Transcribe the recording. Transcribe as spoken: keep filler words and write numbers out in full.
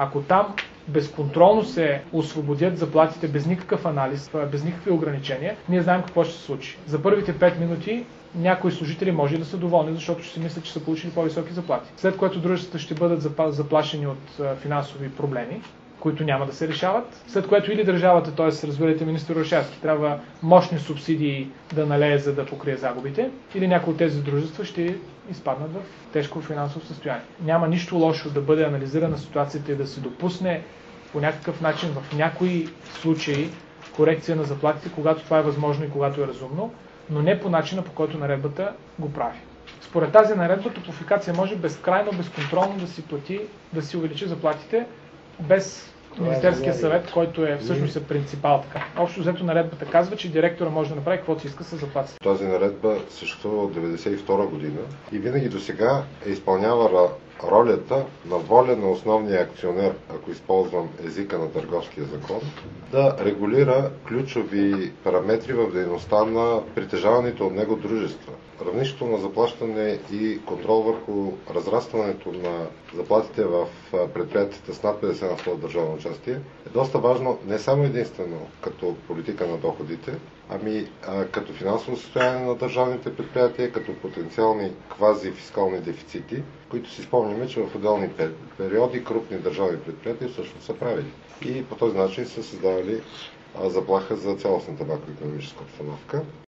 Ако там безконтролно се освободят заплатите без никакъв анализ, без никакви ограничения, ние знаем какво ще се случи. За първите пет минути някои служители може да са доволни, защото ще си мислят, че са получили по-високи заплати. След което дружествата ще бъдат заплашени от финансови проблеми, които няма да се решават. След което или държавата, т.е. разберете министър Орешарски, трябва мощни субсидии да налее, за да покрие загубите, или някои от тези дружества ще изпаднат в тежко финансово състояние. Няма нищо лошо да бъде анализирана ситуацията и да се допусне по някакъв начин в някои случаи корекция на заплатите, когато това е възможно и когато е разумно, но не по начина, по който наредбата го прави. Според тази наредба Топлофикация може безкрайно, безконтролно да си плати, да си увеличи заплатите без Министерския съвет, който е всъщност е принципал. Така. Общо взето наредбата казва, че директора може да направи каквото си иска с заплатите. Тази наредба съществува от деветдесет и втора година и винаги до сега е изпълнявала ролята на воля на основния акционер, ако използвам езика на Търговския закон, да регулира ключови параметри в дейността на притежаваните от него дружества. Равнището на заплащане и контрол върху разрастването на заплатите в предприятията с над петдесет на сто държавно участие е доста важно не само единствено като политика на доходите, ами а, като финансово състояние на държавните предприятия, като потенциални квази-фискални дефицити, които си спомняме, че в отделни периоди крупни държавни предприятия всъщност са правили. И по този начин са създавали а, заплаха за цялостната макроекономическа обстановка.